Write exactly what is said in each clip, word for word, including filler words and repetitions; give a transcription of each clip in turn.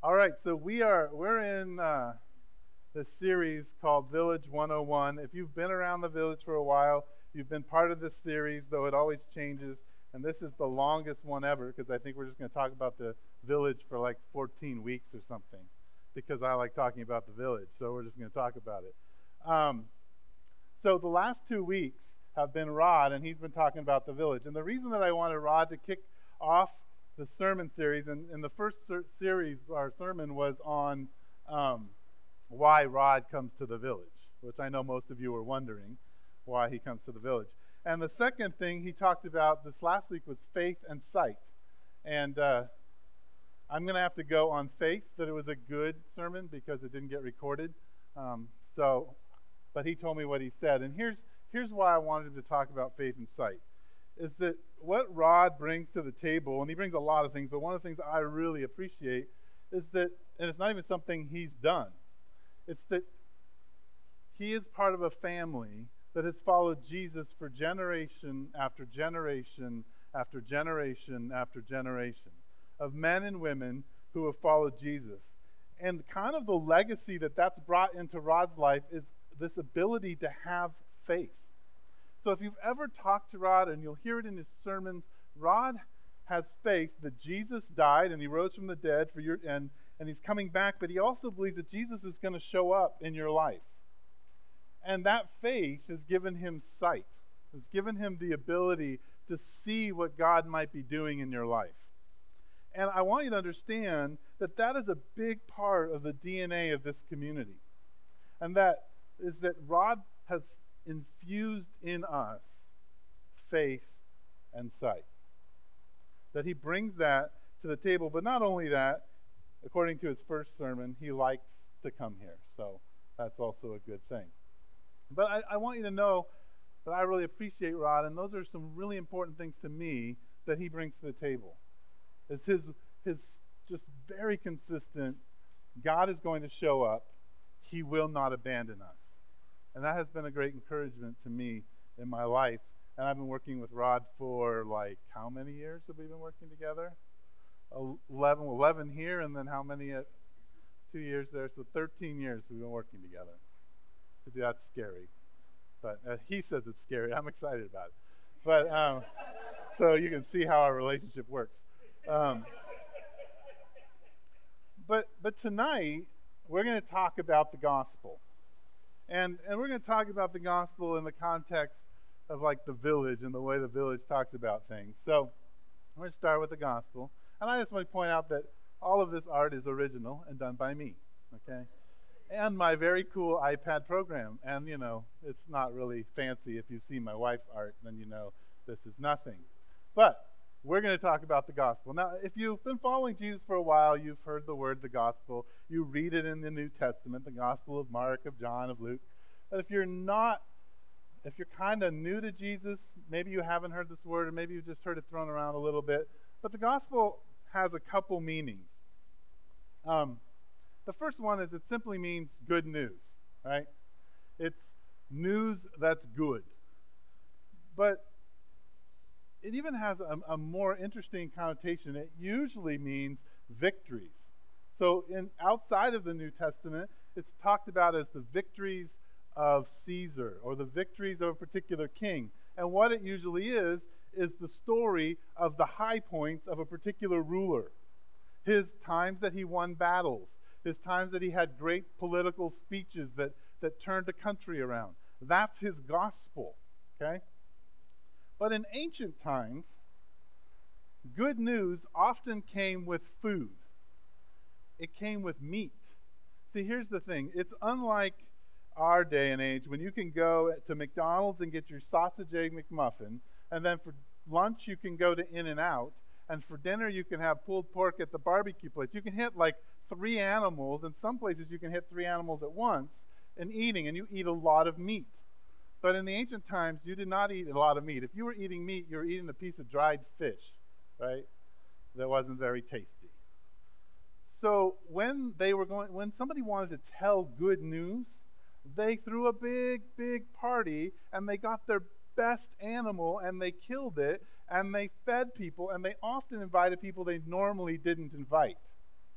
All right, so we are we're in uh, this series called Village one oh one. If you've been around the village for a while, you've been part of this series, though it always changes. And this is the longest one ever because I think we're just going to talk about the village for like fourteen weeks or something because I like talking about the village. So we're just going to talk about it. Um, so the last two weeks have been Rod, and he's been talking about the village. And the reason that I wanted Rod to kick off the sermon series, and in the first ser- series, our sermon was on um, why Rod comes to the village, which I know most of you are wondering why he comes to the village. And the second thing he talked about this last week was faith and sight. And uh, I'm going to have to go on faith that it was a good sermon because it didn't get recorded. Um, so, but he told me what he said. And here's here's why I wanted to talk about faith and sight. Is that what Rod brings to the table, and he brings a lot of things, but one of the things I really appreciate is that, and it's not even something he's done, it's that he is part of a family that has followed Jesus for generation after generation after generation after generation of men and women who have followed Jesus. And kind of the legacy that that's brought into Rod's life is this ability to have faith. So if you've ever talked to Rod, and you'll hear it in his sermons, Rod has faith that Jesus died and he rose from the dead for your and, and he's coming back, but he also believes that Jesus is going to show up in your life. And that faith has given him sight. It's given him the ability to see what God might be doing in your life. And I want you to understand that that is a big part of the D N A of this community. And that is that Rod has infused in us faith and sight. That he brings that to the table, but not only that, according to his first sermon, he likes to come here. So that's also a good thing. But I, I want you to know that I really appreciate Rod, and those are some really important things to me that he brings to the table. It's his, his just very consistent, God is going to show up. He will not abandon us. And that has been a great encouragement to me in my life. And I've been working with Rod for like, how many years have we been working together? eleven, eleven here, and then how many at two years there? So thirteen years we've been working together. That's scary. But uh, he says it's scary. I'm excited about it. But um, so you can see how our relationship works. Um, but but tonight, we're going to talk about the gospel. And and we're going to talk about the gospel in the context of like the village and the way the village talks about things. So I'm going to start with the gospel. And I just want to point out that all of this art is original and done by me, okay? And my very cool iPad program. And, you know, it's not really fancy. If you've seen my wife's art, then you know this is nothing. But we're going to talk about the gospel. Now, if you've been following Jesus for a while, you've heard the word the gospel. You read it in the New Testament, the gospel of Mark, of John, of Luke. But if you're not, if you're kind of new to Jesus, maybe you haven't heard this word, or maybe you've just heard it thrown around a little bit. But the gospel has a couple meanings. Um, the first one is it simply means good news, right? It's news that's good. But it even has a, a more interesting connotation. It usually means victories. So in outside of the New Testament, it's talked about as the victories of Caesar or the victories of a particular king. And what it usually is, is the story of the high points of a particular ruler. His times that he won battles, his times that he had great political speeches that, that turned a country around. That's his gospel, okay? But in ancient times, good news often came with food. It came with meat. See, here's the thing. It's unlike our day and age when you can go to McDonald's and get your sausage egg McMuffin, and then for lunch you can go to In-N-Out, and for dinner you can have pulled pork at the barbecue place. You can hit like three animals. In some places you can hit three animals at once in eating, and you eat a lot of meat. But in the ancient times, you did not eat a lot of meat. If you were eating meat, you were eating a piece of dried fish, right? That wasn't very tasty. So when they were going, when somebody wanted to tell good news, they threw a big, big party, and they got their best animal, and they killed it, and they fed people, and they often invited people they normally didn't invite.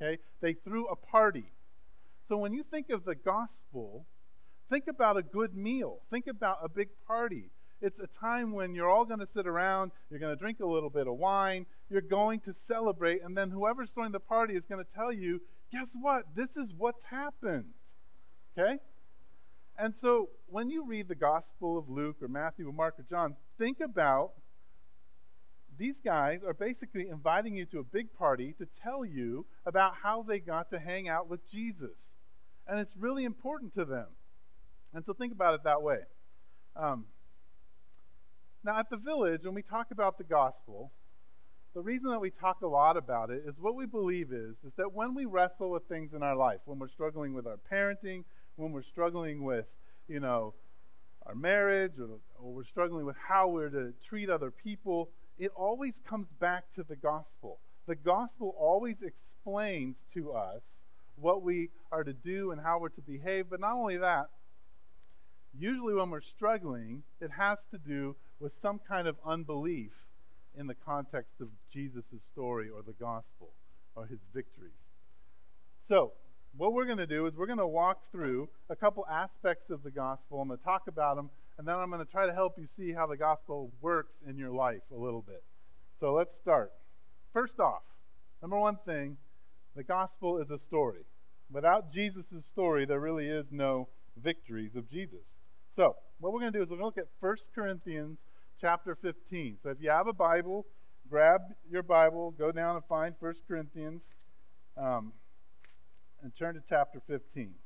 Okay? They threw a party. So when you think of the gospel, think about a good meal. Think about a big party. It's a time when you're all going to sit around, you're going to drink a little bit of wine, you're going to celebrate, and then whoever's throwing the party is going to tell you, guess what? This is what's happened. Okay? And so when you read the Gospel of Luke or Matthew or Mark or John, think about these guys are basically inviting you to a big party to tell you about how they got to hang out with Jesus. And it's really important to them. And so think about it that way. Um, now, at the Village, when we talk about the gospel, the reason that we talk a lot about it is what we believe is, is that when we wrestle with things in our life, when we're struggling with our parenting, when we're struggling with, you know, our marriage, or, or we're struggling with how we're to treat other people, it always comes back to the gospel. The gospel always explains to us what we are to do and how we're to behave. But not only that, usually when we're struggling, it has to do with some kind of unbelief in the context of Jesus' story or the gospel or his victories. So, what we're going to do is we're going to walk through a couple aspects of the gospel. I'm going to talk about them, and then I'm going to try to help you see how the gospel works in your life a little bit. So let's start. First off, number one thing, the gospel is a story. Without Jesus' story, there really is no victories of Jesus. So what we're going to do is we're going to look at First Corinthians chapter fifteen. So if you have a Bible, grab your Bible, go down and find First Corinthians, um, and turn to chapter fifteen.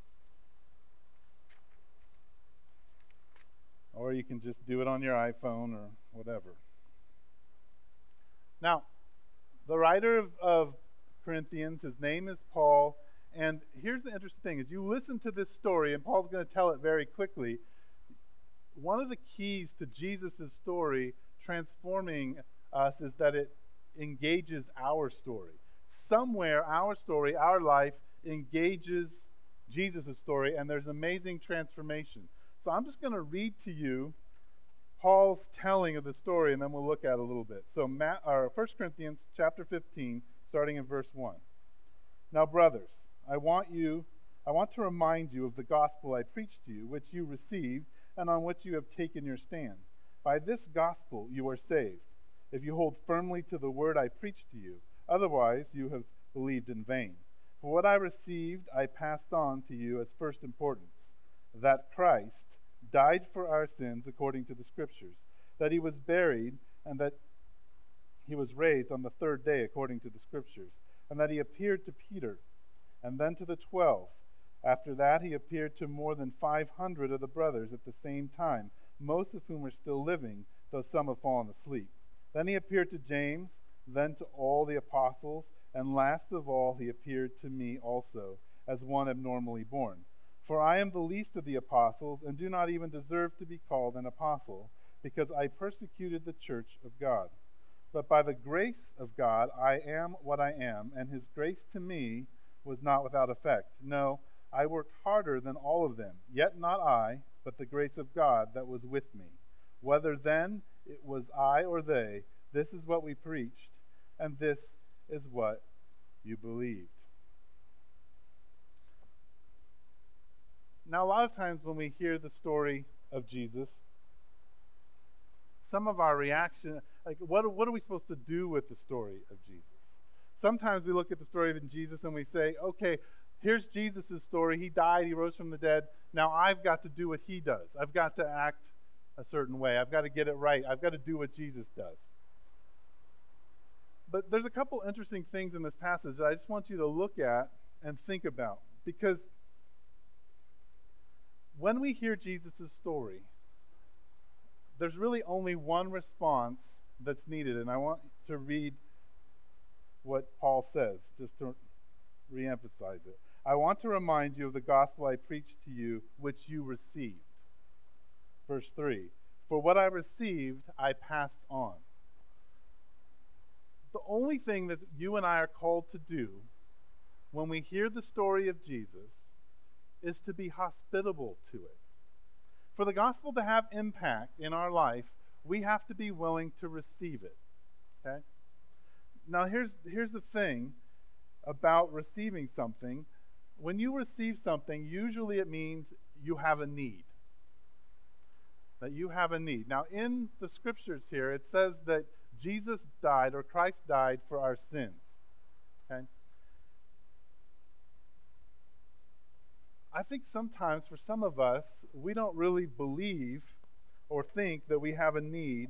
Or you can just do it on your iPhone or whatever. Now, the writer of, of Corinthians, his name is Paul. And here's the interesting thing. As you listen to this story, and Paul's going to tell it very quickly, one of the keys to Jesus' story transforming us is that it engages our story. Somewhere, our story, our life, engages Jesus' story, and there's amazing transformation. So I'm just going to read to you Paul's telling of the story, and then we'll look at it a little bit. So Matt, or First Corinthians chapter fifteen, starting in verse one. Now, brothers, I want you, I want to remind you of the gospel I preached to you, which you received, and on which you have taken your stand. By this gospel you are saved, if you hold firmly to the word I preached to you. Otherwise, you have believed in vain. For what I received, I passed on to you as first importance, that Christ died for our sins according to the Scriptures, that he was buried, and that he was raised on the third day according to the Scriptures, and that he appeared to Peter, and then to the twelve. After that, he appeared to more than five hundred of the brothers at the same time, most of whom are still living, though some have fallen asleep. Then he appeared to James, then to all the apostles, and last of all he appeared to me also, as one abnormally born. For I am the least of the apostles, and do not even deserve to be called an apostle, because I persecuted the church of God. But by the grace of God I am what I am, and his grace to me was not without effect. No, I worked harder than all of them, yet not I, but the grace of God that was with me. Whether then it was I or they, this is what we preached, and this is what you believed. Now, a lot of times when we hear the story of Jesus, some of our reaction, like, what, what are we supposed to do with the story of Jesus? Sometimes we look at the story of Jesus and we say, okay, here's Jesus' story. He died, he rose from the dead. Now I've got to do what he does. I've got to act a certain way. I've got to get it right. I've got to do what Jesus does. But there's a couple interesting things in this passage that I just want you to look at and think about. Because when we hear Jesus' story, there's really only one response that's needed. And I want to read what Paul says, just to reemphasize it. I want to remind you of the gospel I preached to you, which you received. Verse three. For what I received, I passed on. The only thing that you and I are called to do when we hear the story of Jesus is to be hospitable to it. For the gospel to have impact in our life, we have to be willing to receive it. Okay? Now, here's here's the thing. about receiving something. When you receive something, usually it means you have a need. That you have a need. Now, in the scriptures here, it says that Jesus died, or Christ died, for our sins. Okay? I think sometimes for some of us, we don't really believe or think that we have a need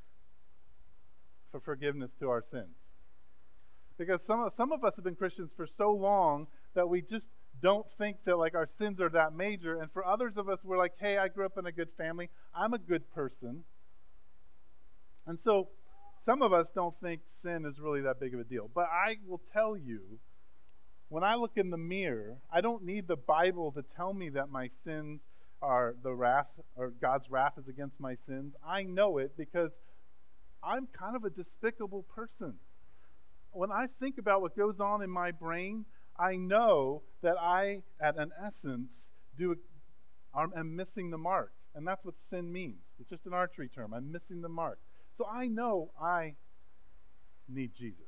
for forgiveness to our sins. Because some of, some of us have been Christians for so long that we just don't think that like our sins are that major. And for others of us, we're like, hey, I grew up in a good family. I'm a good person. And so some of us don't think sin is really that big of a deal. But I will tell you, when I look in the mirror, I don't need the Bible to tell me that my sins are the wrath, or God's wrath is against my sins. I know it because I'm kind of a despicable person. When I think about what goes on in my brain, I know that I, at an essence, do am missing the mark. And that's what sin means. It's just an archery term. I'm missing the mark. So I know I need Jesus.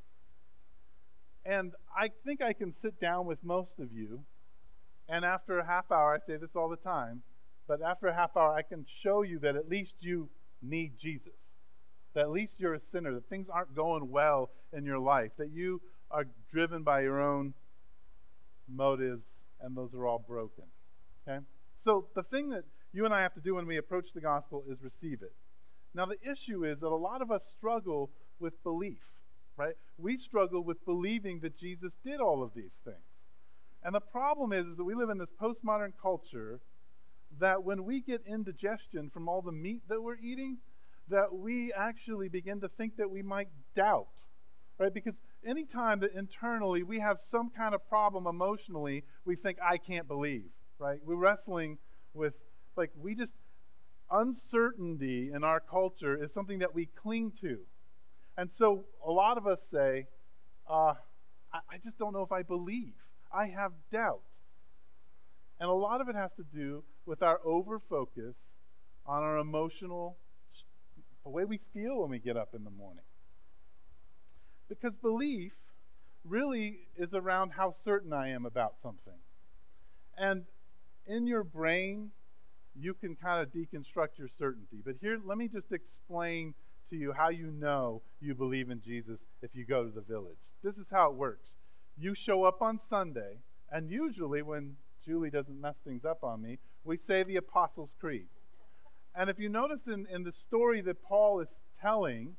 And I think I can sit down with most of you, and after a half hour, I say this all the time, but after a half hour, I can show you that at least you need Jesus. That at least you're a sinner, that things aren't going well in your life, that you are driven by your own motives, and those are all broken. Okay? So the thing that you and I have to do when we approach the gospel is receive it. Now the issue is that a lot of us struggle with belief, right? We struggle with believing that Jesus did all of these things. And the problem is, is that we live in this postmodern culture that when we get indigestion from all the meat that we're eating, that we actually begin to think that we might doubt, right? Because anytime that internally we have some kind of problem emotionally, we think, I can't believe, right? We're wrestling with, like, we just, uncertainty in our culture is something that we cling to. And so a lot of us say, uh, I, I just don't know if I believe. I have doubt. And a lot of it has to do with our over-focus on our emotional, the way we feel when we get up in the morning. Because belief really is around how certain I am about something. And in your brain, you can kind of deconstruct your certainty. But here, let me just explain to you how you know you believe in Jesus if you go to the village. This is how it works. You show up on Sunday, and usually when Julie doesn't mess things up on me, we say the Apostles' Creed. And if you notice in, in the story that Paul is telling,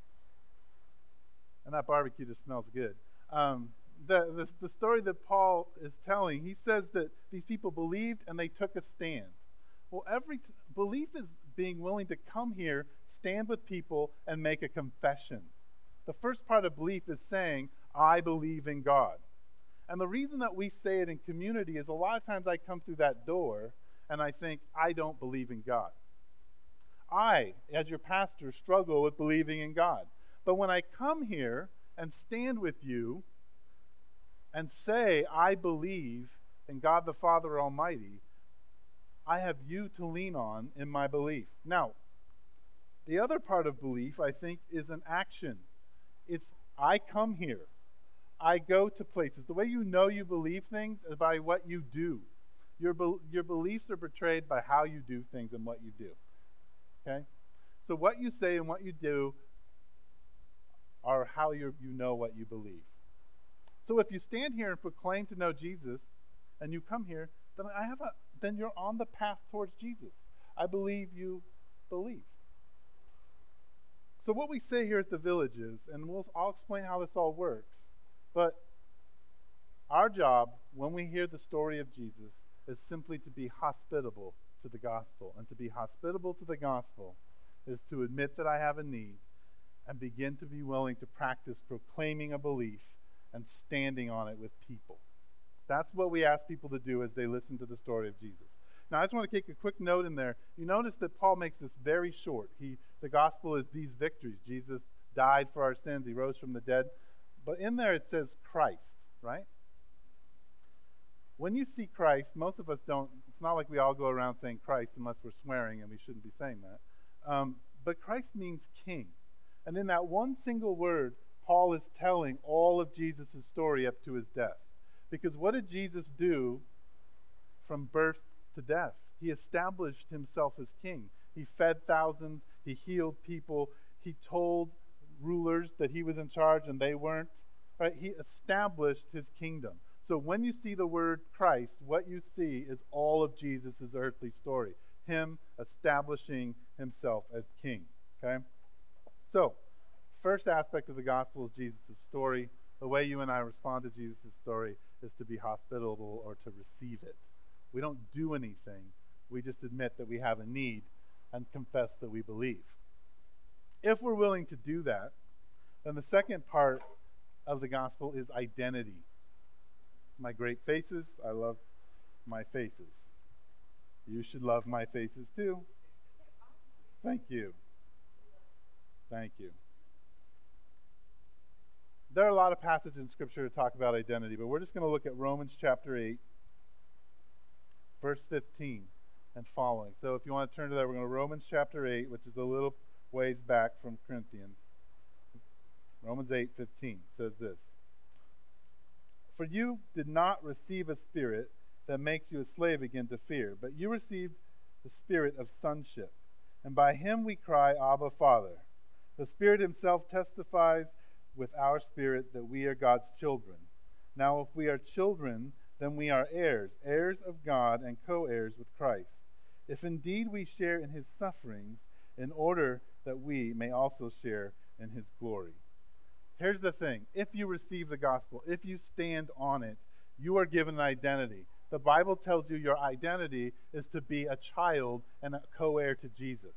and that barbecue just smells good, um, the, the, the story that Paul is telling, he says that these people believed and they took a stand. Well, every t- belief is being willing to come here, stand with people, and make a confession. The first part of belief is saying, I believe in God. And the reason that we say it in community is a lot of times I come through that door and I think, I don't believe in God. I, as your pastor, struggle with believing in God. But when I come here and stand with you and say, I believe in God the Father Almighty, I have you to lean on in my belief. Now, the other part of belief, I think, is an action. It's, I come here. I go to places. The way you know you believe things is by what you do. Your, be- your beliefs are portrayed by how you do things and what you do. Okay? So what you say and what you do are how you you know what you believe. So if you stand here and proclaim to know Jesus, and you come here, then I have a then you're on the path towards Jesus. I believe you believe. So what we say here at the village is, and we'll, I'll explain how this all works, but our job when we hear the story of Jesus is simply to be hospitable to the gospel. And to be hospitable to the gospel is to admit that I have a need and begin to be willing to practice proclaiming a belief and standing on it with people. That's what we ask people to do as they listen to the story of Jesus. Now, I just want to take a quick note in there. You notice that Paul makes this very short. He, the gospel is these victories. Jesus died for our sins. He rose from the dead. But in there it says Christ, right? When you see Christ, most of us don't, it's not like we all go around saying Christ unless we're swearing, and we shouldn't be saying that. Um, but Christ means king. And in that one single word, Paul is telling all of Jesus' story up to his death. Because what did Jesus do from birth to death? He established himself as king. He fed thousands. He healed people. He told rulers that he was in charge and they weren't. Right? He established his kingdom. So when you see the word Christ, what you see is all of Jesus' earthly story. Him establishing himself as king. Okay? So, first aspect of the gospel is Jesus' story. The way you and I respond to Jesus' story is to be hospitable or to receive it. We don't do anything. We just admit that we have a need and confess that we believe. If we're willing to do that, then the second part of the gospel is identity. My great faces, I love my faces. You should love my faces too. Thank you. Thank you. There are a lot of passages in Scripture to talk about identity, but we're just going to look at Romans chapter eight, verse fifteen and following. So if you want to turn to that, we're going to Romans chapter eight, which is a little ways back from Corinthians. Romans eight fifteen says this. For you did not receive a spirit that makes you a slave again to fear, but you received the spirit of sonship, and by him we cry, Abba, Father. The Spirit himself testifies with our spirit that we are God's children. Now if we are children, then we are heirs, heirs of God and co-heirs with Christ, if indeed we share in his sufferings, in order that we may also share in his glory. Here's the thing. If you receive the gospel, if you stand on it, you are given an identity. The Bible tells you your identity is to be a child and a co-heir to Jesus.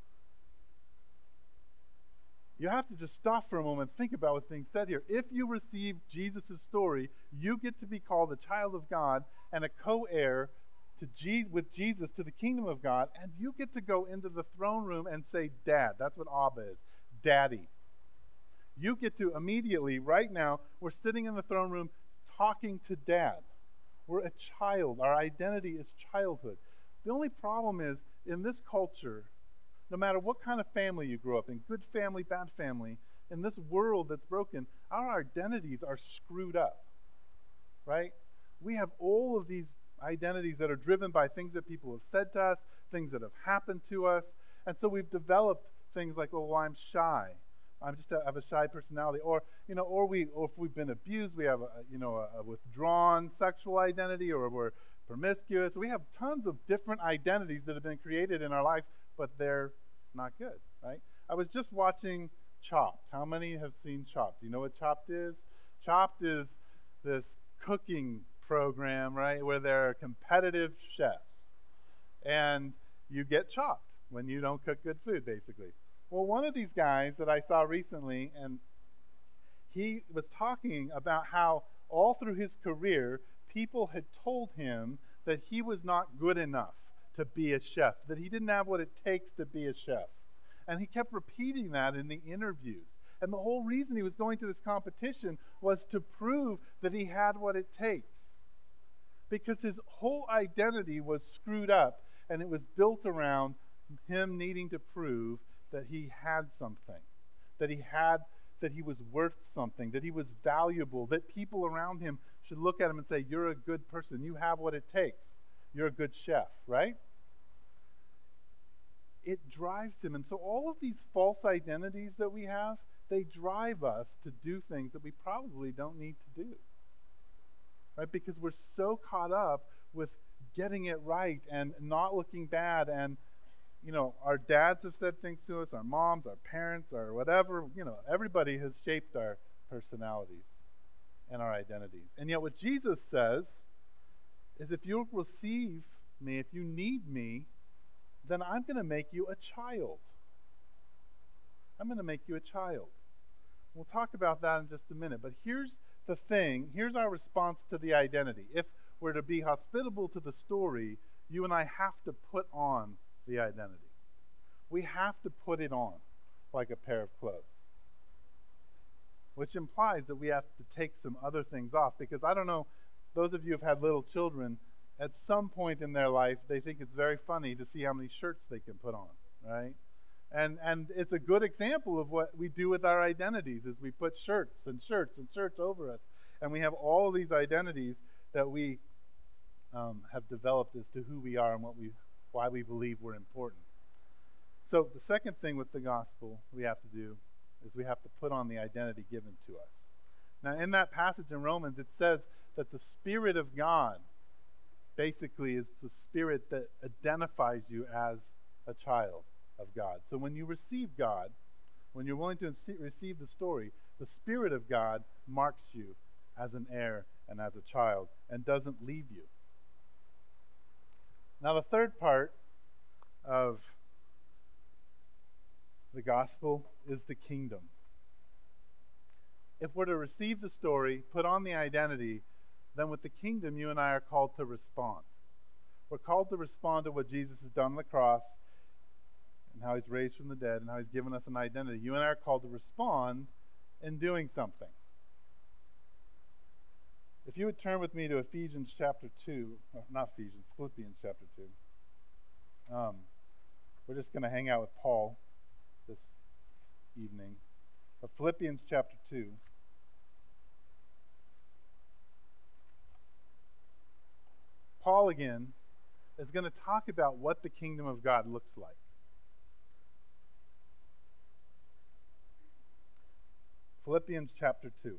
You have to just stop for a moment and think about what's being said here. If you receive Jesus' story, you get to be called a child of God and a co-heir to Je- with Jesus to the kingdom of God, and you get to go into the throne room and say, Dad. That's what Abba is. Daddy. You get to immediately, right now, we're sitting in the throne room talking to Dad. We're a child. Our identity is childhood. The only problem is, in this culture, no matter what kind of family you grow up in, good family, bad family, in this world that's broken, our identities are screwed up, right? We have all of these identities that are driven by things that people have said to us, things that have happened to us, and so we've developed things like, oh, well, I'm shy. I'm just a, I have a shy personality, or you know, or we, or if we've been abused, we have a, you know, a, a withdrawn sexual identity, or we're promiscuous. We have tons of different identities that have been created in our life, but they're not good, right? I was just watching Chopped. How many have seen Chopped? Do you know what Chopped is? Chopped is this cooking program, right, where there are competitive chefs, and you get chopped when you don't cook good food, basically. Well, one of these guys that I saw recently, and he was talking about how all through his career, people had told him that he was not good enough to be a chef, that he didn't have what it takes to be a chef. And he kept repeating that in the interviews. And the whole reason he was going to this competition was to prove that he had what it takes. Because his whole identity was screwed up, and it was built around him needing to prove that he had something, that he had, that he was worth something, that he was valuable, that people around him should look at him and say, you're a good person, you have what it takes, you're a good chef, right? It drives him. And so all of these false identities that we have, they drive us to do things that we probably don't need to do, right? Because we're so caught up with getting it right and not looking bad. And you know, our dads have said things to us, our moms, our parents, or whatever, you know, everybody has shaped our personalities and our identities. And yet what Jesus says is if you'll receive me, if you need me, then I'm going to make you a child. I'm going to make you a child. We'll talk about that in just a minute. But here's the thing. Here's our response to the identity. If we're to be hospitable to the story, you and I have to put on the identity. We have to put it on like a pair of clothes, which implies that we have to take some other things off, because I don't know, those of you who've had little children, at some point in their life, they think it's very funny to see how many shirts they can put on, right? And and it's a good example of what we do with our identities is we put shirts and shirts and shirts over us. And we have all these identities that we um, have developed as to who we are and what we why we believe we're important. So the second thing with the gospel we have to do is we have to put on the identity given to us. Now, in that passage in Romans, it says that the Spirit of God basically is the Spirit that identifies you as a child of God. So when you receive God, when you're willing to receive the story, the Spirit of God marks you as an heir and as a child and doesn't leave you. Now, the third part of the gospel is the kingdom. If we're to receive the story, put on the identity, then with the kingdom, you and I are called to respond. We're called to respond to what Jesus has done on the cross and how he's raised from the dead and how he's given us an identity. You and I are called to respond in doing something. If you would turn with me to Ephesians chapter two, not Ephesians, Philippians chapter two. Um, we're just going to hang out with Paul this evening. But Philippians chapter two. Paul again is going to talk about what the kingdom of God looks like. Philippians chapter two.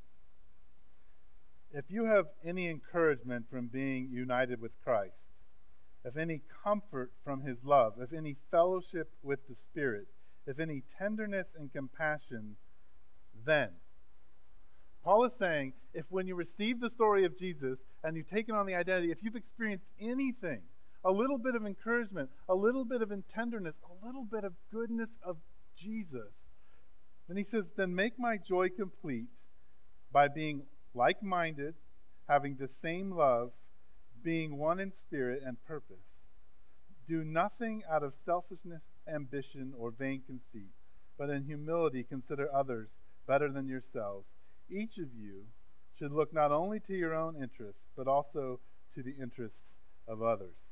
If you have any encouragement from being united with Christ, if any comfort from his love, if any fellowship with the Spirit, if any tenderness and compassion, then. Paul is saying, if when you receive the story of Jesus and you've taken on the identity, if you've experienced anything, a little bit of encouragement, a little bit of tenderness, a little bit of goodness of Jesus, then he says, then make my joy complete by being like-minded, having the same love, being one in spirit and purpose. Do nothing out of selfishness, ambition, or vain conceit, but in humility consider others better than yourselves. Each of you should look not only to your own interests, but also to the interests of others.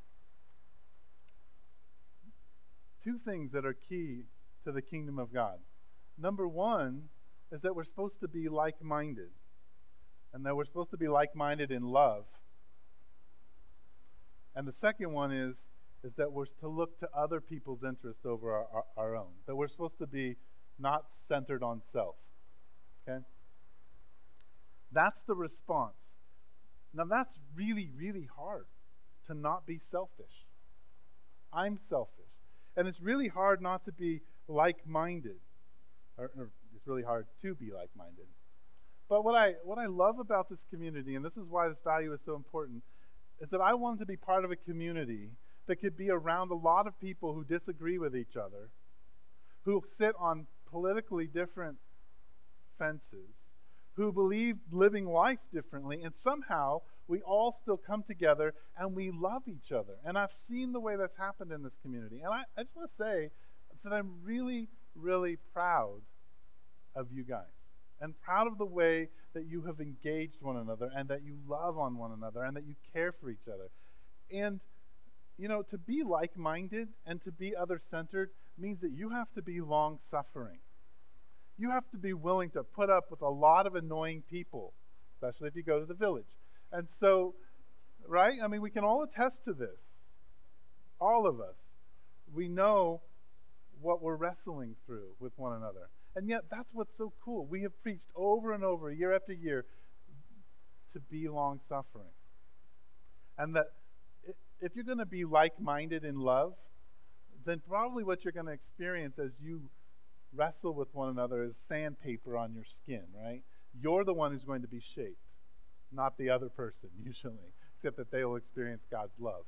Two things that are key to the kingdom of God. Number one is that we're supposed to be like-minded, and that we're supposed to be like-minded in love. And the second one is, is that we're to look to other people's interests over our, our, our own. That we're supposed to be not centered on self. Okay? That's the response. Now that's really, really hard to not be selfish. I'm selfish. And it's really hard not to be like-minded. Or, or it's really hard to be like-minded. But what I what I love about this community, and this is why this value is so important, is that I wanted to be part of a community that could be around a lot of people who disagree with each other, who sit on politically different fences, who believe living life differently, and somehow we all still come together and we love each other. And I've seen the way that's happened in this community. And I, I just want to say that I'm really, really proud of you guys. And proud of the way that you have engaged one another and that you love on one another and that you care for each other. And, you know, to be like-minded and to be other-centered means that you have to be long-suffering. You have to be willing to put up with a lot of annoying people, especially if you go to the village. And so, right? I mean, we can all attest to this. All of us. We know what we're wrestling through with one another. And yet, that's what's so cool. We have preached over and over, year after year, to be long-suffering. And that if you're going to be like-minded in love, then probably what you're going to experience as you wrestle with one another is sandpaper on your skin, right? You're the one who's going to be shaped, not the other person, usually, except that they will experience God's love.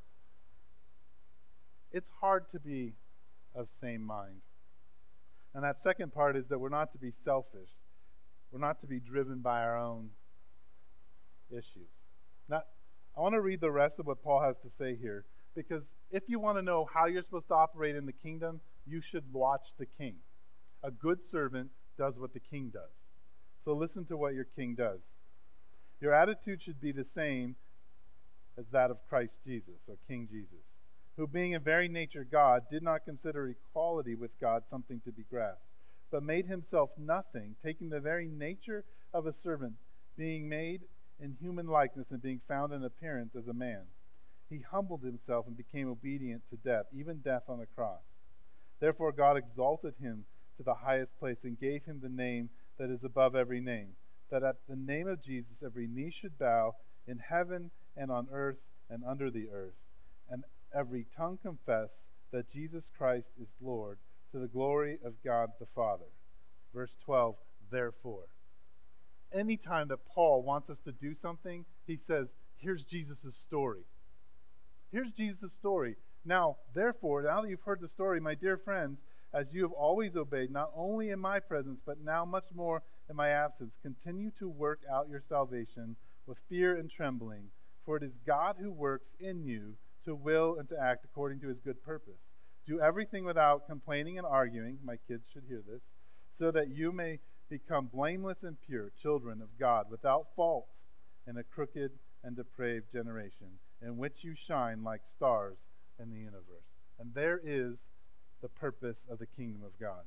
It's hard to be of same mind. And that second part is that we're not to be selfish. We're not to be driven by our own issues. Now, I want to read the rest of what Paul has to say here, because if you want to know how you're supposed to operate in the kingdom, you should watch the king. A good servant does what the king does. So listen to what your king does. Your attitude should be the same as that of Christ Jesus, or King Jesus. who being in very nature God, did not consider equality with God something to be grasped, but made himself nothing, taking the very nature of a servant, being made in human likeness and being found in appearance as a man. He humbled himself and became obedient to death, even death on a cross. Therefore God exalted him to the highest place and gave him the name that is above every name, that at the name of Jesus every knee should bow in heaven and on earth and under the earth, and every tongue confess that Jesus Christ is Lord, to the glory of God the Father. Verse twelve, therefore. Anytime that Paul wants us to do something, he says, here's Jesus' story. Here's Jesus' story. Now, therefore, now that you've heard the story, my dear friends, as you have always obeyed, not only in my presence, but now much more in my absence, continue to work out your salvation with fear and trembling, for it is God who works in you to will and to act according to his good purpose. Do everything without complaining and arguing, my kids should hear this, so that you may become blameless and pure, children of God, without fault in a crooked and depraved generation, in which you shine like stars in the universe. And there is the purpose of the kingdom of God.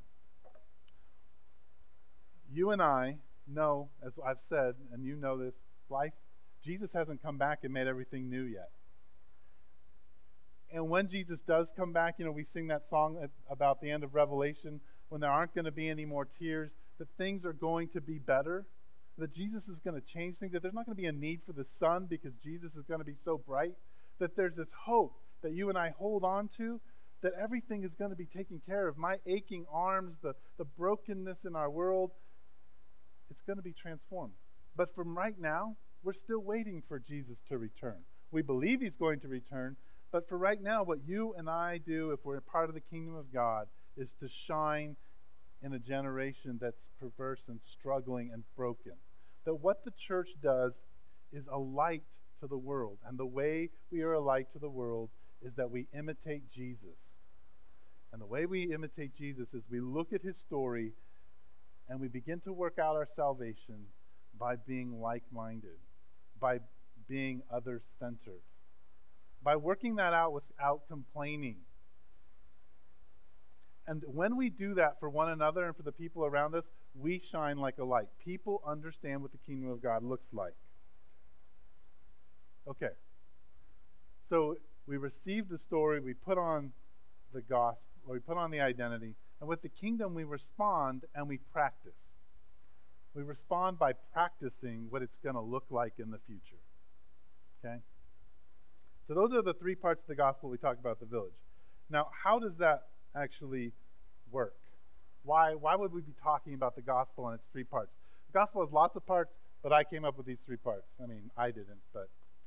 You and I know, as I've said, and you know this, life, Jesus hasn't come back and made everything new yet. And when Jesus does come back, you know, we sing that song at, about the end of Revelation, when there aren't going to be any more tears, that things are going to be better, that Jesus is going to change things, that there's not going to be a need for the sun because Jesus is going to be so bright, that there's this hope that you and I hold on to, that everything is going to be taken care of. My aching arms, the, the brokenness in our world, it's going to be transformed. But from right now, we're still waiting for Jesus to return. We believe he's going to return, but for right now, what you and I do, if we're a part of the kingdom of God, is to shine in a generation that's perverse and struggling and broken. That what the church does is a light to the world. And the way we are a light to the world is that we imitate Jesus. And the way we imitate Jesus is we look at his story and we begin to work out our salvation by being like-minded, by being other-centered, by working that out without complaining. And when we do that for one another and for the people around us, we shine like a light. People understand what the kingdom of God looks like. Okay. So we receive the story, we put on the gospel, or we put on the identity, and with the kingdom we respond and we practice. We respond by practicing what it's going to look like in the future. Okay? So those are the three parts of the gospel we talked about at the village. Now, how does that actually work? Why, why would we be talking about the gospel and its three parts? The gospel has lots of parts, but I came up with these three parts. I mean, I didn't, but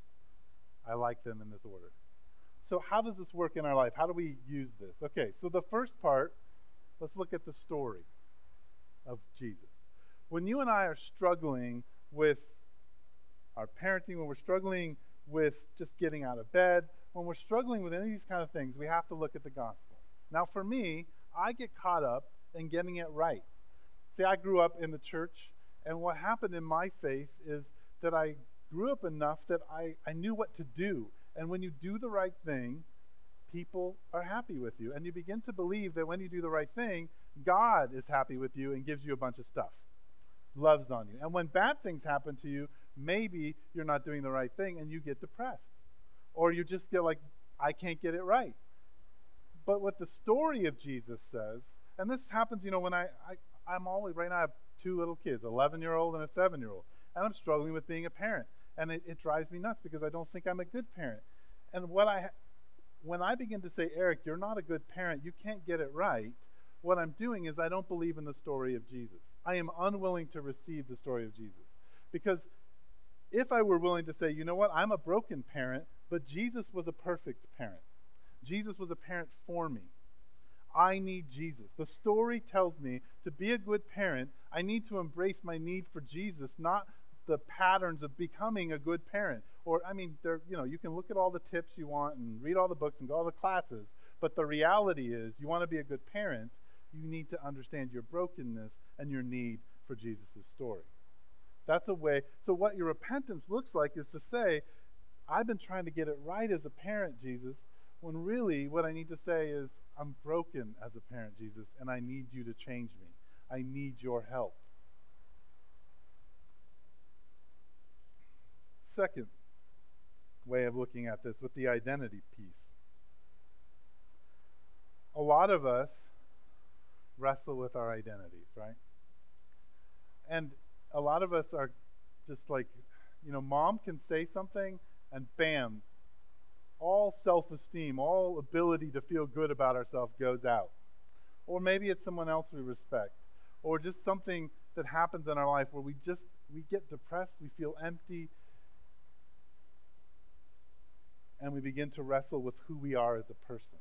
I like them in this order. So how does this work in our life? How do we use this? Okay, so the first part, let's look at the story of Jesus. When you and I are struggling with our parenting, when we're struggling with just getting out of bed, when we're struggling with any of these kind of things, we have to look at the gospel. Now, for me, I get caught up in getting it right. See, I grew up in the church, and what happened in my faith is that I grew up enough that I, I knew what to do. And when you do the right thing, people are happy with you. And you begin to believe that when you do the right thing, God is happy with you and gives you a bunch of stuff, loves on you. And when bad things happen to you, maybe you're not doing the right thing and you get depressed. Or you just get like, I can't get it right. But what the story of Jesus says, and this happens, you know, when I, I, I'm always, right now I have two little kids, eleven-year-old and a seven-year-old. And I'm struggling with being a parent. And it, it drives me nuts because I don't think I'm a good parent. And what I, when I begin to say, Eric, you're not a good parent, you can't get it right, what I'm doing is I don't believe in the story of Jesus. I am unwilling to receive the story of Jesus. Because if I were willing to say, you know what, I'm a broken parent, but Jesus was a perfect parent. Jesus was a parent for me. I need Jesus. The story tells me to be a good parent, I need to embrace my need for Jesus, not the patterns of becoming a good parent. Or, I mean, there, you know, you can look at all the tips you want and read all the books and go to all the classes, but the reality is you want to be a good parent, you need to understand your brokenness and your need for Jesus' story. That's a way. So what your repentance looks like is to say, I've been trying to get it right as a parent, Jesus. when really what I need to say is, I'm broken as a parent, Jesus, and I need you to change me. I need your help. Second way of looking at this with the identity piece. A lot of us wrestle with our identities, right? And a lot of us are just like, you know, mom can say something and bam, all self-esteem, all ability to feel good about ourselves goes out. Or maybe it's someone else we respect. Or just something that happens in our life where we just, we get depressed, we feel empty, and we begin to wrestle with who we are as a person.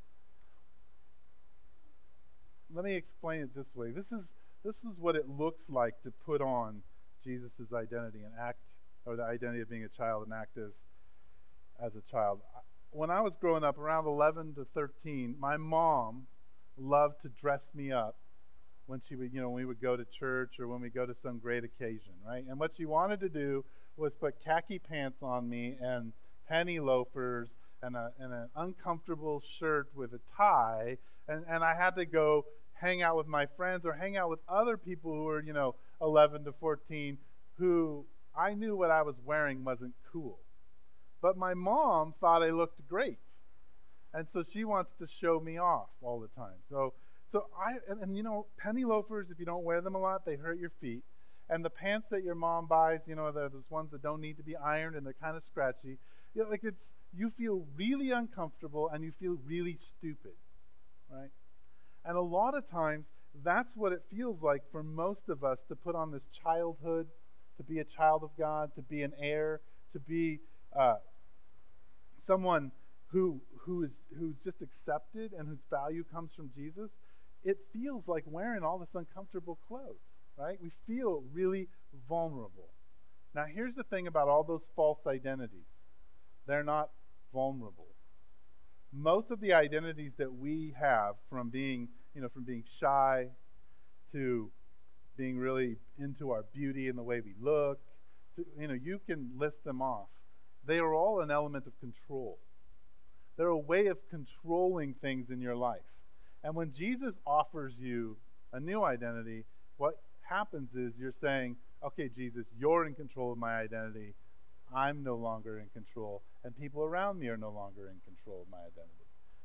Let me explain it this way. This is this is what it looks like to put on Jesus' identity and act, or the identity of being a child and act as, as a child. When I was growing up, around eleven to thirteen, my mom loved to dress me up when she would, you know, when we would go to church or when we go to some great occasion, right? And what she wanted to do was put khaki pants on me and penny loafers and, a, and an uncomfortable shirt with a tie, and, and I had to go hang out with my friends or hang out with other people who were, you know, eleven to fourteen, who I knew what I was wearing wasn't cool. But my mom thought I looked great. And so she wants to show me off all the time. So so I, and, and you know, penny loafers, if you don't wear them a lot, they hurt your feet. And the pants that your mom buys, you know, they're those ones that don't need to be ironed and they're kind of scratchy. You know, like it's, you feel really uncomfortable and you feel really stupid, right? And a lot of times, that's what it feels like for most of us to put on this childhood, to be a child of God, to be an heir, to be uh, someone who who is who's just accepted and whose value comes from Jesus. It feels like wearing all this uncomfortable clothes, right? We feel really vulnerable. Now, here's the thing about all those false identities. They're not vulnerable. Most of the identities that we have, from being, you know, from being shy to being really into our beauty and the way we look, to, you know, you can list them off. They are all an element of control. They're a way of controlling things in your life. And when Jesus offers you a new identity, what happens is you're saying, okay, Jesus, you're in control of my identity. I'm no longer in control, and people around me are no longer in control of my identity.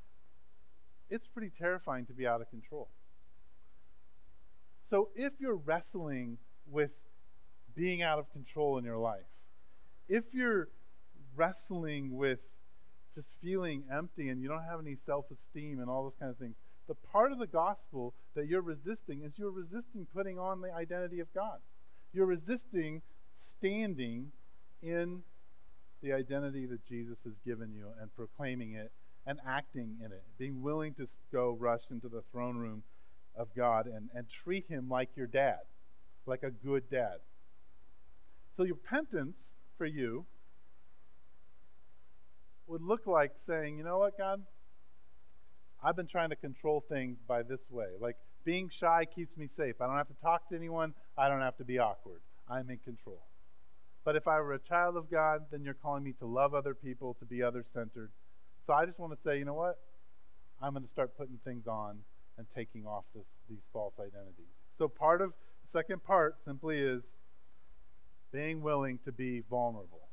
It's pretty terrifying to be out of control. So if you're wrestling with being out of control in your life, if you're wrestling with just feeling empty and you don't have any self-esteem and all those kind of things, the part of the gospel that you're resisting is you're resisting putting on the identity of God. You're resisting standing in the identity that Jesus has given you and proclaiming it and acting in it, being willing to go rush into the throne room of God and, and treat him like your dad, like a good dad. So your repentance for you would look like saying, you know what, God? I've been trying to control things by this way. Like being shy keeps me safe. I don't have to talk to anyone. I don't have to be awkward. I'm in control. But if I were a child of God, then you're calling me to love other people, to be other-centered. So I just want to say, you know what? I'm going to start putting things on and taking off this, these false identities. So part of the second part simply is being willing to be vulnerable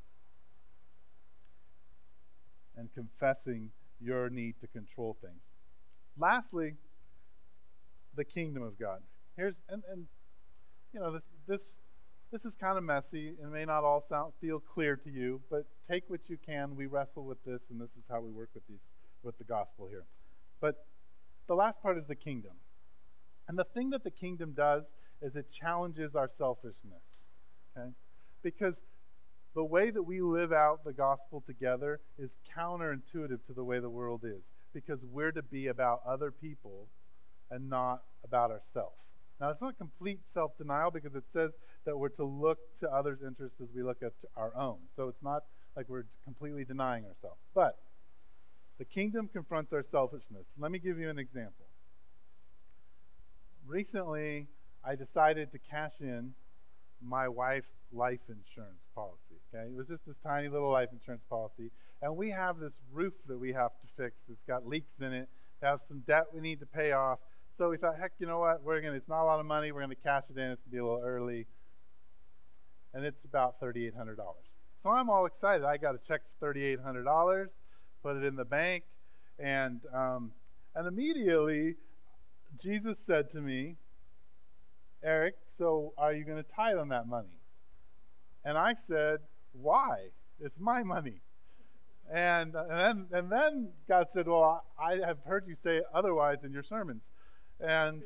and confessing your need to control things. Lastly, the kingdom of God. Here's and, and you know this this this is kind of messy and may not all sound feel clear to you, but take what you can. We wrestle with this, and this is how we work with these with the gospel here. But the last part is the kingdom. And the thing that the kingdom does is it challenges our selfishness. Okay? Because the way that we live out the gospel together is counterintuitive to the way the world is, because we're to be about other people and not about ourselves. Now, it's not complete self-denial because it says that we're to look to others' interests as we look at our own. So it's not like we're completely denying ourselves. But the kingdom confronts our selfishness. Let me give you an example. Recently, I decided to cash in my wife's life insurance policy. Okay, it was just this tiny little life insurance policy, and we have this roof that we have to fix. It's got leaks in it. We have some debt we need to pay off. So we thought, heck, you know what? We're gonna. It's not a lot of money. We're gonna cash it in. It's gonna be a little early, and it's about thirty-eight hundred dollars. So I'm all excited. I got a check for thirty-eight hundred dollars. Put it in the bank, and um, and immediately Jesus said to me, Eric, so are you going to tithe on that money? And I said, why? It's my money. And, and then and then God said, well, I have heard you say otherwise in your sermons. And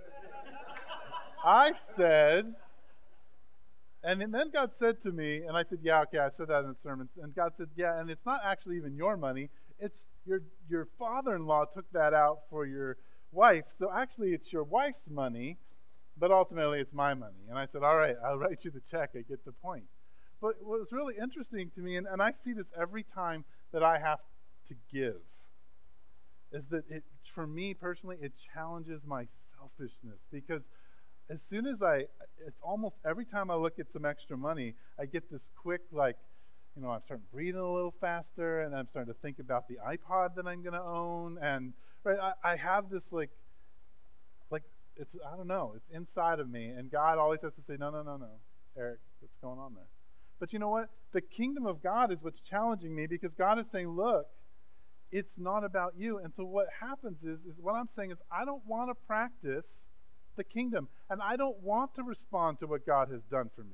I said, and then God said to me, and I said, yeah, okay, I've said that in the sermons. And God said, yeah, and it's not actually even your money. It's your your father-in-law took that out for your wife. So actually it's your wife's money. But ultimately, it's my money. And I said, all right, I'll write you the check. I get the point. But what was really interesting to me, and, and I see this every time that I have to give, is that it, for me personally, it challenges my selfishness. Because as soon as I, it's almost every time I look at some extra money, I get this quick, like, you know, I'm starting breathing a little faster, and I'm starting to think about the iPod that I'm going to own. And right, I, I have this, like, like, It's, I don't know, it's inside of me. And God always has to say, no, no, no, no, Eric, what's going on there? But you know what? The kingdom of God is what's challenging me, because God is saying, look, it's not about you. And so what happens is, is what I'm saying is I don't want to practice the kingdom. And I don't want to respond to what God has done for me.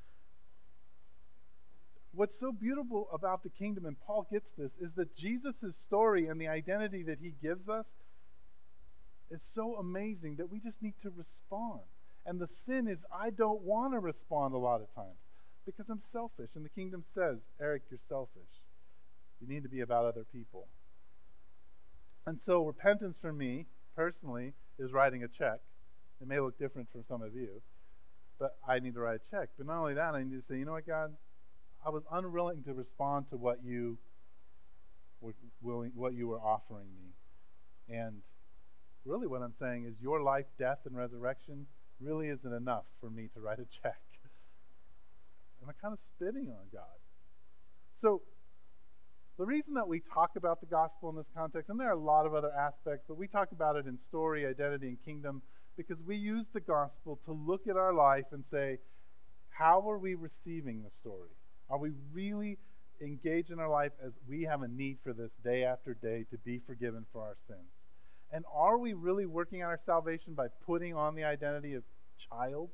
What's so beautiful about the kingdom, and Paul gets this, is that Jesus' story and the identity that he gives us, it's so amazing that we just need to respond. And the sin is I don't want to respond a lot of times because I'm selfish. And the kingdom says, Eric, you're selfish. You need to be about other people. And so repentance for me, personally, is writing a check. It may look different from some of you, but I need to write a check. But not only that, I need to say, you know what, God? I was unwilling to respond to what you were willing, what you were offering me. And really what I'm saying is your life, death, and resurrection really isn't enough for me to write a check. And I'm kind of spitting on God. So the reason that we talk about the gospel in this context, and there are a lot of other aspects, but we talk about it in story, identity, and kingdom, because we use the gospel to look at our life and say, how are we receiving the story? Are we really engaged in our life as we have a need for this day after day to be forgiven for our sins? And are we really working on our salvation by putting on the identity of child?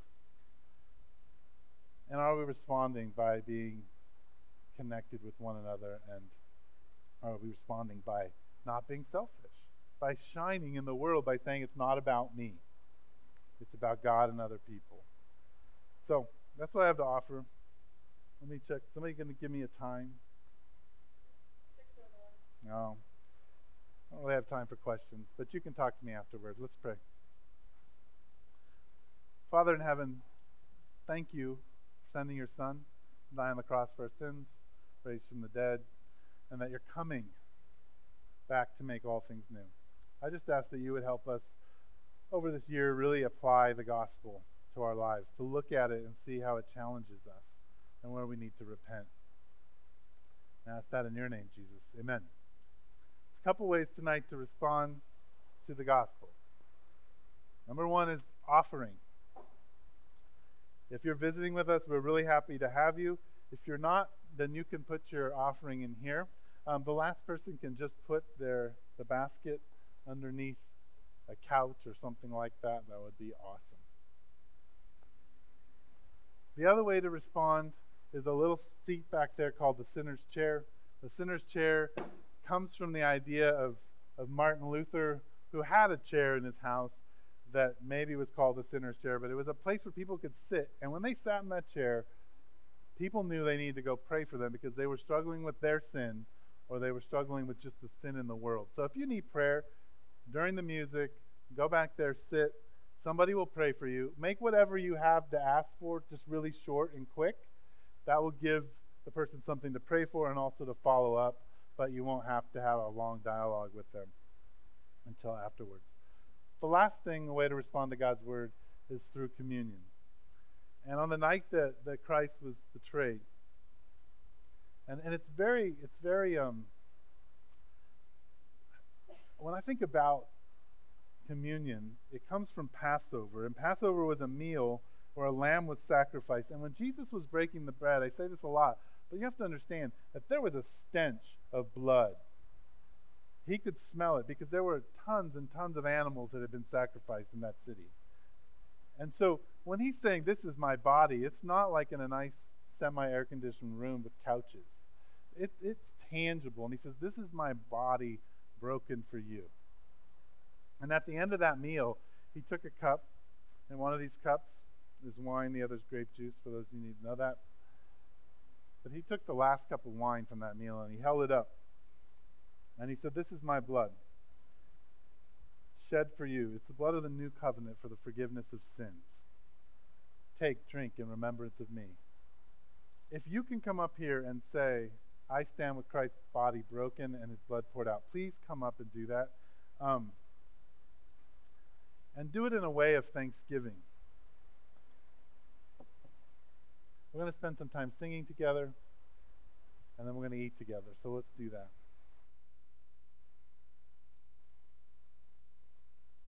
And are we responding by being connected with one another? And are we responding by not being selfish? By shining in the world, by saying it's not about me. It's about God and other people. So that's what I have to offer. Let me check. Somebody going to give me a time? No. I don't really have time for questions, but you can talk to me afterwards. Let's pray. Father in heaven, thank you for sending your Son to die on the cross for our sins, raised from the dead, and that you're coming back to make all things new. I just ask that you would help us over this year really apply the gospel to our lives, to look at it and see how it challenges us and where we need to repent. And I ask that in your name, Jesus. Amen. There's a couple ways tonight to respond to the gospel. Number one is offering. If you're visiting with us, we're really happy to have you. If you're not, then you can put your offering in here. Um, the last person can just put their the basket underneath a couch or something like that. That would be awesome. The other way to respond is a little seat back there called the sinner's chair. The sinner's chair comes from the idea of, of Martin Luther, who had a chair in his house that maybe was called the sinner's chair, but it was a place where people could sit. And when they sat in that chair, people knew they needed to go pray for them because they were struggling with their sin or they were struggling with just the sin in the world. So if you need prayer during the music, go back there, sit. Somebody will pray for you. Make whatever you have to ask for just really short and quick. That will give the person something to pray for and also to follow up, but you won't have to have a long dialogue with them until afterwards. The last thing, a way to respond to God's word, is through communion. And on the night that, that Christ was betrayed, and, and it's very, it's very, um, when I think about communion, it comes from Passover. And Passover was a meal where a lamb was sacrificed. And when Jesus was breaking the bread, I say this a lot, but you have to understand that there was a stench of blood. He could smell it because there were tons and tons of animals that had been sacrificed in that city. And so when he's saying, this is my body, it's not like in a nice semi-air conditioned room with couches. It, it's tangible. And he says, this is my body broken for you. And at the end of that meal, he took a cup, and one of these cups is wine, the other is grape juice, for those who need to know that. But he took the last cup of wine from that meal, and he held it up. And he said, this is my blood, shed for you. It's the blood of the new covenant for the forgiveness of sins. Take, drink in remembrance of me. If you can come up here and say, I stand with Christ's body broken and his blood poured out, please come up and do that. Um, and do it in a way of thanksgiving. We're going to spend some time singing together, and then we're going to eat together. So let's do that.